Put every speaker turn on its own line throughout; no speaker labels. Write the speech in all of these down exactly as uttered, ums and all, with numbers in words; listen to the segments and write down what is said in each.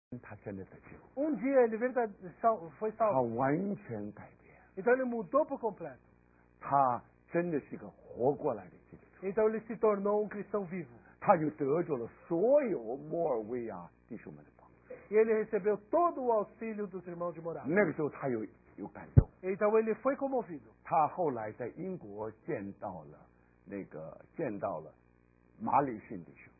他真的得救，
Um dia ele verdade, sal, foi
他
salvo.
完全改变，
Então ele mudou por completo.
他真的是一个活过来的基督徒，
Então ele se tornou um cristão vivo.
他就得着了所有摩尔维亚弟兄们的帮助。
E ele recebeu todo o auxílio dos irmãos de Morada.
那个时候他有有感动，
Então ele foi comovido.
他后来在英国见到了那个见到了马里逊弟兄，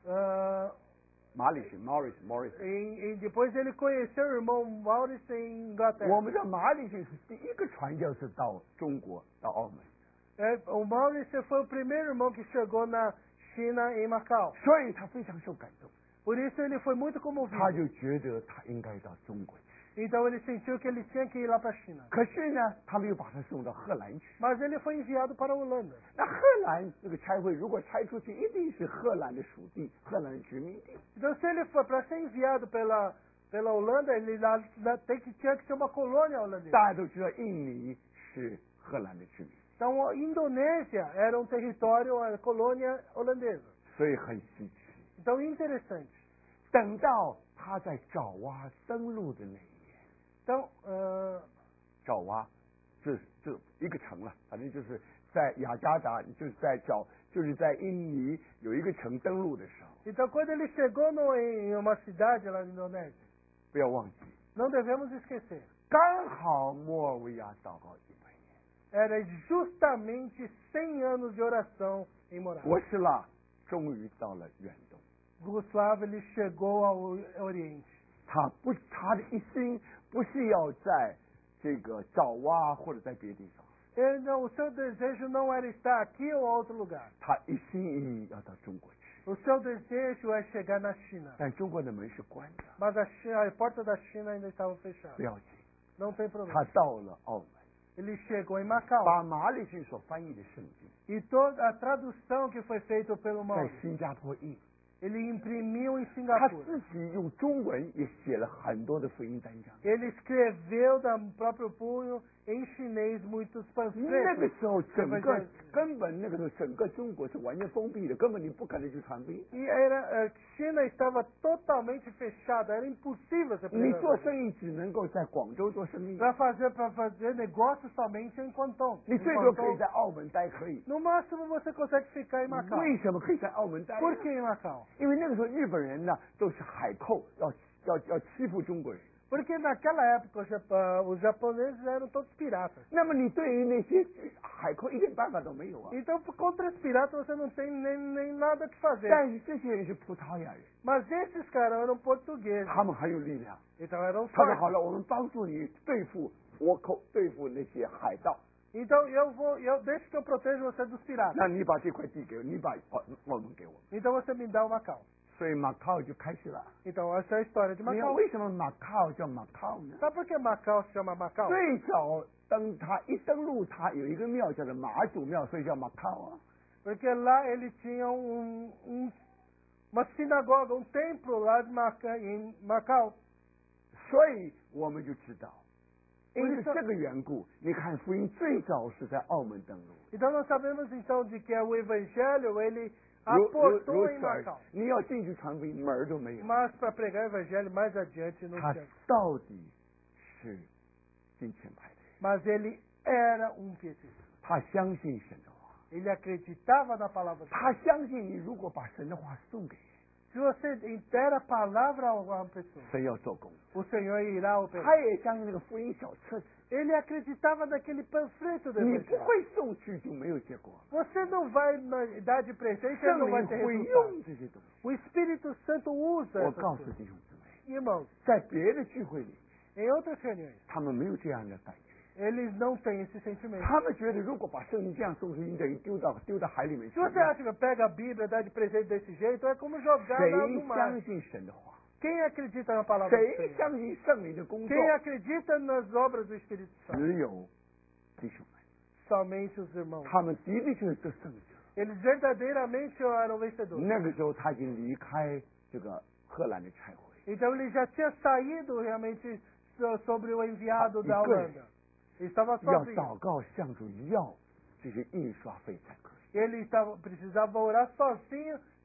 Uh,
马里逊 Morris Morris。
e, e depois ele conheceu o irmão Maurice em Inglaterra.
我们的马里逊是第一个传教士到中国到澳门，
É, o Maurice foi o primeiro irmão que chegou na China, em Macau.
所以他非常受感动，
Por isso ele foi muito
他
comovido.
就觉得他应该到中国去。
Então ele sentiu que ele tinha que ir lá para a China.
可是呢，他们又把他送到荷兰去。
Mas ele foi enviado para a Holanda.
那荷兰这个差会如果差出去，一定是荷兰的属地，荷兰的殖民地。
Então se ele for para ser enviado pela, pela Holanda, ele lá, lá tem que, tinha que ser uma colônia holandesa.
大家都知道，印尼是荷兰的殖民，
Então a Indonésia era um território, uma colônia holandesa.
所以很稀奇。
Então interessante.
等到他在爪哇登陆的那一年，
Então, uh,
爪哇这这一个城了，反正就是在雅加达，就是在爪，就是在印尼有一个城登陆的时候，
então quando ele chegou no, em uma cidade lá na Indonésia,
不要忘记，
não devemos esquecer,
刚好摩尔维亚祷告一百年，
era justamente cem anos de oração em Morada.
博士啦，终于到了远东。
Gustavo ele chegou ao Oriente.
他不，他的一心不是要在这个爪哇或者在别的地方，
Ele, não, o seu desejo não era estar aqui ou outro lugar.
他一心一意要到中国去。
O seu desejo é chegar na China.
但中国的门是关的，
Mas a, China, a porta da China ainda estava
不
fechada.
要紧。
Não tem
他
problema.
到了澳门，
Ele chegou em Macau.
把马里逊所翻译的圣经
E toda a tradução que foi feita pelo
在
Mauro,
新加坡印，
ele imprimiu em
他
Singapura.
自己用中文也写了很多的福音单张。
Ele escreveu da próprio punho em chinês muitos
那个
panfletos.
时候，整个根本那个时候整个中国是完全封闭的，根本你不可能去传福音。
E era, a China estava totalmente fechada, era impossível você
你做
pregar.
生意只能够在广州做生意，
Para fazer, para fazer negócio somente em Guangdong.
你
Em
最多可以
Guangdong.
在澳门待，可以。
No máximo você consegue ficar em Macau.
为什么可以在澳门待呢？
Por que em Macau?
因为那个时候日本人呢都是海寇，要要要欺负中国人。
Porque naquela época os japa- os japoneses eram todos piratas.
那么你对于那些海寇一点办法都没有啊。
Então contra os piratas você não tem nem, nem nada que fazer.
但是这些人是葡萄牙人，
Mas esses caras eram portugueses.
他们很有力量。
Então eram
他说
fortes.
好了，我们帮助你对付倭寇，对付那些海盗。
Então eu vou, eu deixo que eu protejo você dos piratas.
那你把这块地给我，你把澳澳门给我们。
Então você me dá o Macau.
所以马靠就开始了。
Então essa é a história de
你看
Macau.
为什么马靠叫马靠呢？
Sabe por que Macau se chama Macau?
最早登他一登陆，他有一个庙叫做马祖庙，所以叫马靠啊。
Porque lá ele tinha um, um, uma sinagoga, um templo lá de Maca, em Macau.
所以我们就知道，因为
Por isso-
这个缘故，你看福音最早是在澳门登陆。
Então nós sabemos então de que o evangelho ele
如如
aportou
如
em
此而
Macau.
你要进去传福音，门儿都没有。
Mas para pregar o evangelho mais adiante não
他
tinha.
到底是金钱派的人，
Mas ele era um pietista.
他相信神的话，
Ele acreditava na palavra de
他
Deus.
相信你如果把神的话送给人，
Se você der a palavra a uma pessoa,
神要做工。
o Senhor irá
他
operar.
也相信那个福音小册子，
Ele acreditava naquele panfleto do
你不
evangelho.
会送去就没有结果。
Você não vai na- dar de presente e
圣
não vai
灵
ter
会
resultado.
用这些东西。
O Espírito Santo usa
我
essas
告诉
coisas.
弟兄姊妹，
Irmãos,
在别的聚会里，
em outras reuniões,
他们没有这样的感觉。
eles não têm esse sentimento.
他们觉得如果把圣经这样送出去，你等于丢到丢到海里面
Se
去。
você acha que pega a Bíblia e dá de presente desse jeito, é como jogar na- no
谁
mar.
相信神的话？
Quem acredita na palavra do
谁
Senhor?
相信圣灵的工作？
Quem acredita nas obras do Espírito Santo?
只有弟兄们，
Somente os irmãos.
他们的的确确得胜者。
Eles verdadeiramente eram vencedores.
那个时候他已经离开这个荷兰的差会，
Então ele já tinha saído realmente so- sobre o enviado da
Ah, e coisa.
Holanda. Ele estava
要
sozinho.
祷告向主要这些印刷费才可以。
Ele estava, precisava orar sozinho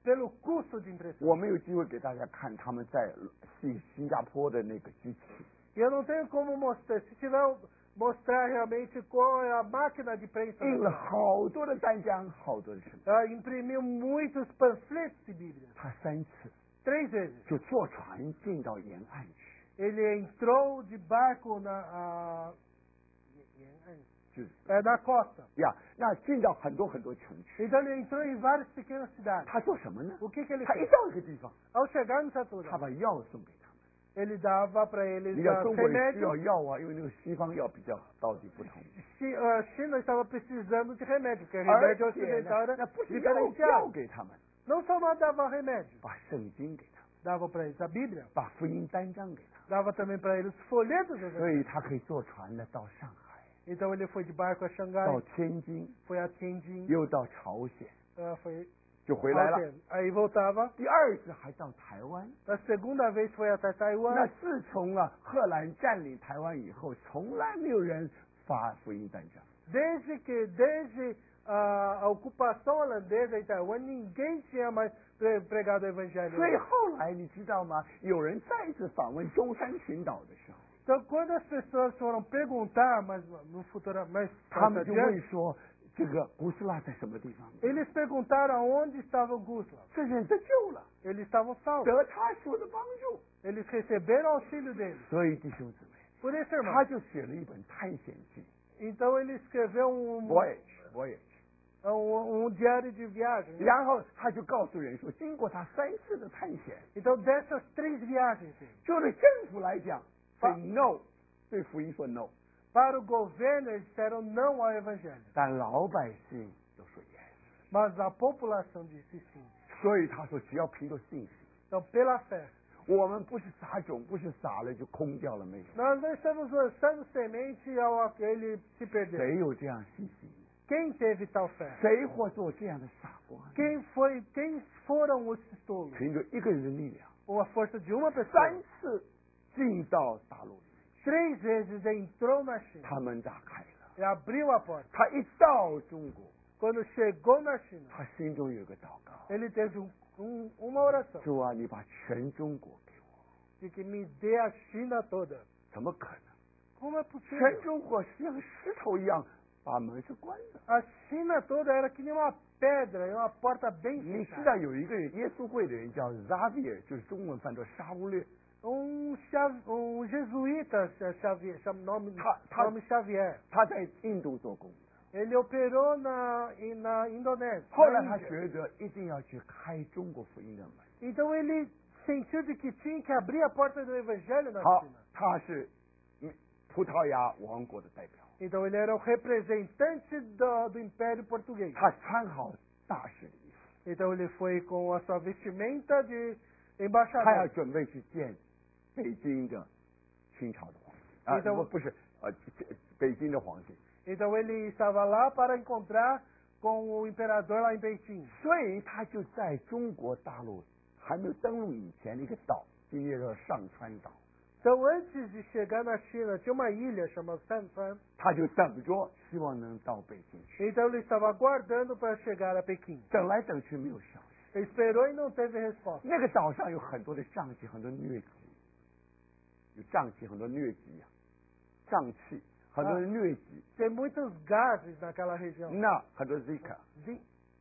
pelo custo de impressão.
我没有机会给大家看他们在新新加坡的那个机器，
E eu não tenho como mostrar. Se tiver, mostrar realmente qual é a máquina de prensa.
印了好多的单张，好多的什么，
Ela imprimiu muitos panfletos de Bíblia.
他三次
Três vezes.
就坐船进到沿岸去，
Ele entrou de barco na, a,
就是
é, na costa.
呀，那进到很多很多城区，
Então ele entrou em várias pequenas cidades.
他做什么呢？
O que, que ele
他一
fez?
到一个地方，
Ao chegar no certo
他
lugar,
把药送给他们。
ele dava para
你
eles
知道
uh,
中国人需要
remédio.
药啊，因为那个西方药比较道理不同。
Chi- uh, China estava precisando de remédio, porque
而
remédio
且
ocidental
呢，
era
那不是药药
diferenciado.
给他们，
Não só não dava remédio,
把圣经给他们，
dava para eles a Bíblia,
把福音单张给他
dava também para eles folhetos.
们，所以他可以坐船呢到上海，
Então ele foi de barco a
到
Xangai,
天津，
foi a Tianjin,
又到朝鲜，
uh, foi
就回来了。
ao- aí voltava.
第二次还到台湾。
A segunda vez foi até
那
Taiwan.
自从啊荷兰占领台湾以后，从来没有人发福音单张。
Desde que desde a, a ocupação holandesa em Taiwan, ninguém tinha mais pre- pregado o evangelho.
所以后来你知道吗？有人再次访问中山群岛的时候，
Então, quando as pessoas foram perguntar, mas no futuro, mais
他
mais
们就问
adiante,
说：“这个古斯拉在什么地方？”
eles perguntaram onde estava o Gustavo.
这人得救了，
Eles estavam salvos.
得他所的帮助。
Eles receberam o auxílio deles.
所以弟兄姊妹，
Por isso,
他
irmão.
就写了一本探险记
Então ele escreveu um,
，voyage voyage。
um, um diário de viagem.
然后他就告诉人说，经过他三次的探险，
Então, dessas três viagens,
就对政府来讲说 no，对福音说 no，
para o governo, eles disseram não ao evangelho.
但老百姓都说 yes。
Mas a população disse sim.
所以他说，只要凭着信心，
Então, pela fé.
我们不是撒种，不是撒了就空掉了没有。
Nós não estamos lançando semente ao ele se perder.
谁有这样信心？
Quem teve tal fé?
谁或做这样的傻瓜？
Quem foi, quem foram os tolos?
凭着一个人的力量，
Com a força de uma
三
pessoa.
次进到大陆里，
Três vezes entrou na China
他们打开了。
e abriu a porta.
他一到中国，
Quando chegou na China,
他心中有个祷告：
ele teve um, um, uma oração
主啊，你把全中国给我。
de que me dê a China toda.
怎么可能？
Como é
全
possível?
中国像石头一样，把门是关的。
A China toda era que nem uma pedra, era uma porta bem
你知
fechada.
道有一个人，耶稣会的人叫 Xavier，就是中文翻作沙乌略。
Um, Xav- um jesuíta, Xavier, chama nome,
Tá, tá.
nome Xavier.
他在印度做工的，
Ele operou na, em- na Indonésia.
后
na
来他
Índia.
觉得一定要去开中国福音的门。
Então ele sentiu de que tinha que abrir a porta do evangelho na
好
China.，
他是嗯葡萄牙王国的代表，
Então ele era o representante do, do Império Português.
他穿好大使的衣服，
Então ele foi com a sua vestimenta de
他要
embaixador.
准备去见北京的清朝的皇帝啊，
你等我
不不是呃这北京的皇帝，
Então ele estava lá para encontrar com o imperador lá em Beijing.
所以他就在中国大陆还没有登陆以前的一个岛，今天叫上川岛，
Então antes de chegar na China, tinha uma ilha chamada Sanfan.
他就等着希望能到北京去，
Então ele estava aguardando para chegar a Pequim.
等来等去没有消息。
Esperou e não teve resposta.
那个岛上有很多的瘴气，很多疟疾，有瘴气，很多疟疾啊，瘴气，很多的疟疾，
Tem muitos gases naquela região.
那很多 Zika
Zin-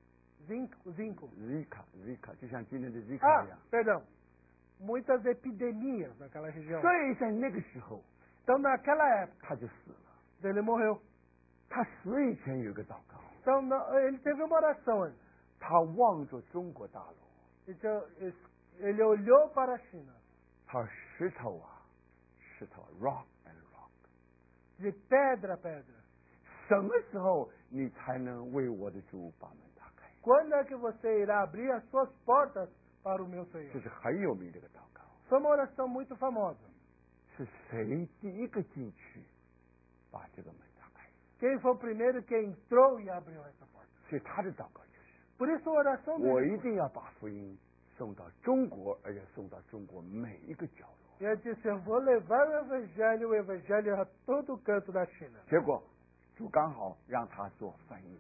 Zinco, zinco.
Zika Zika，就像今天的 Zika 一
Ah,
样。
perdão. Muitas epidemias naquela região.
所以在那个时候
Então naquela época,
他就死了。
ele morreu.
他死以前有一个祷告，
Então na- ele teve uma oração antes.
他望着中国大陆，
Então, es- ele olhou para a China.
他说石头啊，石头 ，rock and rock，
De pedra a pedra.
什么时候你才能为我的主把门打开？
Quando é que você irá abrir as suas portas para o meu
这
Senhor?
是很有名的一个祷告。
Foi uma oração muito famosa.
是谁第一个进去把这个门打开？
Quem foi o primeiro que entrou e abriu essa porta?
所以他的祷告就是：
Por isso a oração
我
dele
一定要把福音送到中国，而且送到中国每一个角落。
ele disse, eu vou levar o evangelho, o evangelho a todo canto da China.
结果主刚好让他做翻译，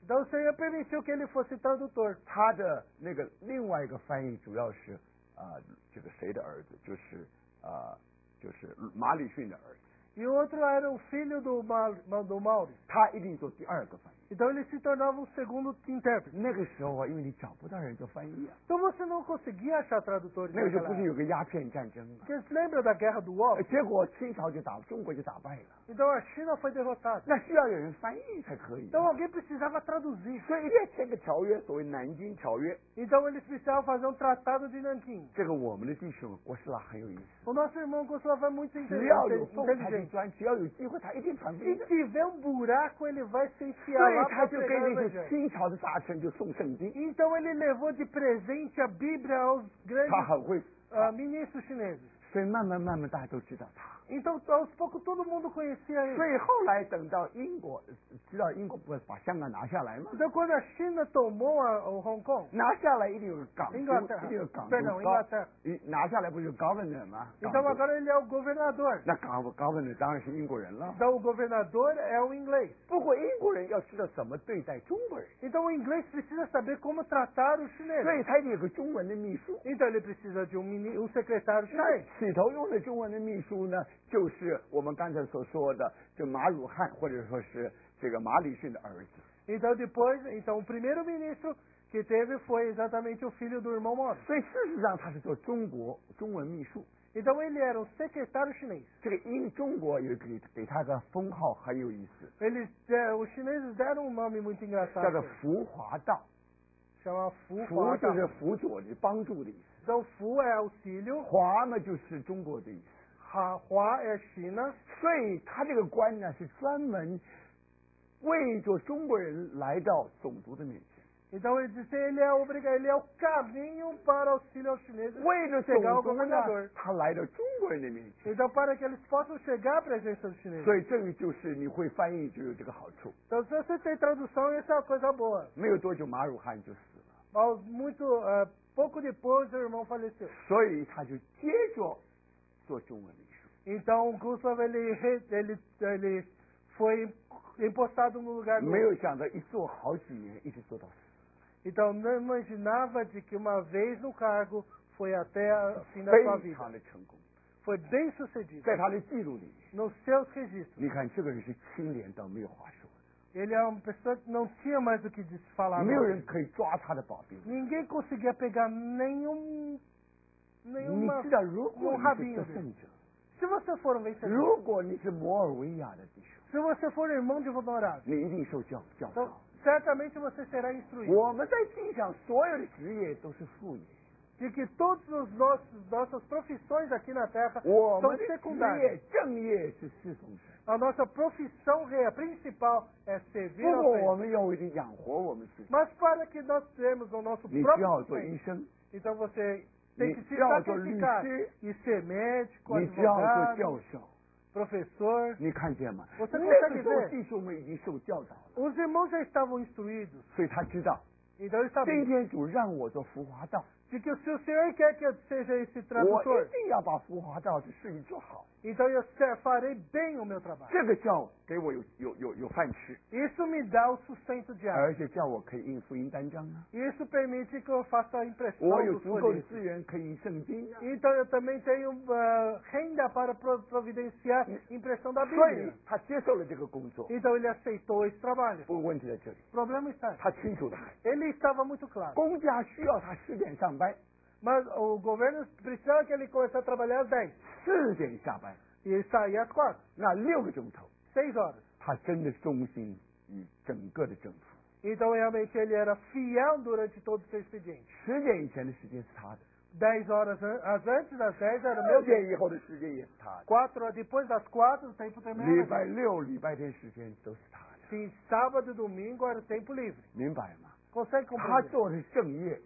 Então o Senhor permitiu que ele fosse tradutor.
他的那个另外一个翻译主要是啊、呃这个谁的儿子，就是啊、呃就是马里逊的儿子，
E o outro era o filho do, Mal, do Mauri.
他一定做第二个翻译。
Então ele se tornava o segundo intérprete.
那个时候啊，因为你找不到人做翻译啊，
Então você não conseguia achar tradutores
那个时候
naquela
不是
época.
有个鸦片战争吗？
Porque você lembra da guerra do
呃
Wall?
结果清朝就打，中国就打败了，
Então a China foi derrotada.
那需要有人翻译才可以、啊。
Então alguém precisava traduzir.
所以一定要签个条约，所谓南京条约。
Então eles precisavam fazer um tratado de Nanquim.
这个我们的弟兄郭士拉很有意思，
O nosso irmão Gustavo é muito
只要有
inteligente.
缝他就钻，只要有机会他一定传福
Se
音的。
tiver um buraco, ele vai se enfiar
所以
lá
他
para
就
pregar
跟
o
那些
evangelho.
清朝的大臣就送圣经，
Então ele levou de presente a Bíblia aos
他
grandes
很会，
uh, ministros chineses.
所以慢慢慢慢大家都知道他。
Então aos poucos todo mundo conhecia
所
ele.
以后来等到英国知道英国不是把香港拿下来吗？
Então quando a China tomou a, o Hong Kong,
拿下来一定有个港督，
Inglaterra
一定有港督
perdão,
高
Inglaterra.
一拿下来不是有 governor 吗？港
Então
督
agora ele é o governador.
那港 governor 当然是英国人了。
Então o governador é o inglês.
不过英国人要知道怎么对待中国人，
Então o inglês precisa saber como tratar o
所
chinês.
以他得有个中文的秘书。
Então ele precisa de um, mini, um secretário
那
chinês.
起头用的中文的秘书呢，就是我们刚才所说的，就马汝汉或者说是这个马里逊的儿子。
Então depois, então o primeiro ministro que teve foi exatamente o filho do irmão Mauri.
所以事实上他是做中国中文秘书。
Então ele era um secretário chinês.
这个英中国有给给他的封号很有意思，
Eles, é, os chineses deram um nome muito
叫
engraçado.
做福华道。
Chama Fu
福
Hua
就是
Dao.
辅佐的、帮助的意思，
Então Fu é auxílio,
华呢就是中国的意思。
Ha- Hua é China.
所以他这个官呢是专门为着中国人来到种族的面前。
Então ele disse ele é obrigado, ele é o caminho para auxílio aos chineses
为了
chegar ao
种族呢
governador.，
他来到中国人的面前，
Então para que eles possam chegar à presença dos chineses.
所以这个就是你会翻译就有这个好处。
Então se você tem tradução, isso é uma coisa boa.
没有多久，马汝汉就死了，
Aos muito, uh, pouco depois, o irmão faleceu.
所以他就接着做中文秘书。
Então Gustav ele, re- ele, ele foi empostado no lugar do
没有想到一做好几年，一直做到死。
Então não imaginava de que uma vez no cargo foi até o fim da sua
非
vida.
常的成功，
Foi bem sucedido.
在他的记录里面，
Nos seus registros.
你看这个人是清廉到没有话说
Ele é uma pessoa que não tinha mais o que se
的，
falar.
没有人可以抓他的把柄。
Ninguém conseguia pegar nenhum,
你
nenhuma.
知道，如果
um
你是
rabinho
得
dele.
胜者，
Se você for um vencedor,
如果你是摩尔维亚的弟兄，
se você for irmão de honorário,
你一定受教教
então
导。
certamente você será instruído
我们在地上所有的职业都是副业，
de que todos os nossos nossas profissões aqui na Terra
我
são
们的职
secundárias.
业正业是侍奉神。
A nossa profissão re- principal é servir
不
ao
过我
Senhor.
们要为了养活我们自己，
Mas para que nós tenhamos o nosso
你需
próprio
要做医
sustento,
生，
então você tem que se
你需要做律
sacrificar
师，
e ser médico,
你需要做
advogado,
教授。
professor.
你看见吗？
Você
那
consegue
个时候
ver?
弟兄们已经受教导了，
Os irmãos já estavam instruídos,
所以他知道
então eles
今
sabiam
天主让我做福华道，
de que se o Senhor quer que eu seja esse
我
tradutor,
一定要把福华道的事情做好。
então eu se- farei bem o meu trabalho.
这个叫给我有有有有饭吃，
Isso me dá o sustento diário.
而且叫我可以印福音单张啊，
Isso permite que eu faça a impressão
我有
dos
足够的
folhetos.
资源可以印圣经啊。
Então eu também tenho uh, renda para pro- providenciar impressão da
所以
Bíblia.
他接受了这个工作。
Então ele aceitou esse trabalho.
不过问题在这里，
O problema está aí.
他清楚的很，
Ele estava muito claro.
公家需要他十点上班，
Mas o governo precisava que ele começasse a trabalhar às dez.
四点下班，
E ele saía às quatro.
那六个钟头，
seis horas.
他真的忠心于整个的政府。
Então realmente ele era fiel durante todo o seu expediente.
十点以前的时间是他的，
dez horas an- as antes das dez era
六
meu tempo.
点以后的时间也是他的，
quatro horas depois das quatro, o tempo também
礼
era
拜
dele.
六、礼拜天时间都是他的，
Sim, sábado e domingo era o tempo livre.
明白吗？
Consegue
他
compreender?
做的是正业，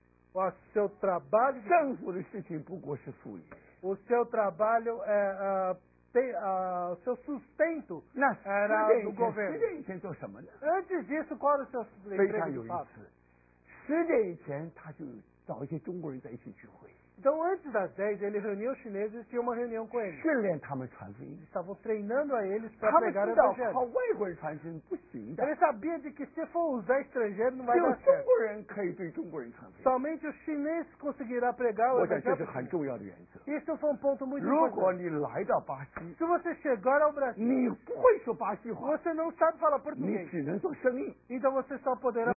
O seu trabalho, de-
政府的事情不过是副业。
o seu trabalho é ah, tem, ah, o seu sustento
那十
era
点
do
以前，
governo.
十点以前做什么呢？
Antes disso, qual era o seu
非常
emprego
有
de
意
fato?
思。十点以前，他就找一些中国人在一起聚会，
Então, antes das dez, ele reuniu os chineses e tinha uma reunião com eles.
训练他们传福音。
Estavam treinando a eles para
他们
pregar o
知道
evangelho.
靠外国人传福音不行的，
Ele sabia de que se for usar estrangeiro não
只
vai
有
dar
中
certo.
国人可以对中国人传福音。
Somente o chinês conseguirá pregar o
我想这
evangelho.
是很重要的原则。
Isso foi um ponto muito
如果
importante.
你来到巴西，
Se você chegar ao Brasil,
你不会说巴西话，
você não sabe falar
你
português.
只能做生意。
Então você só poderá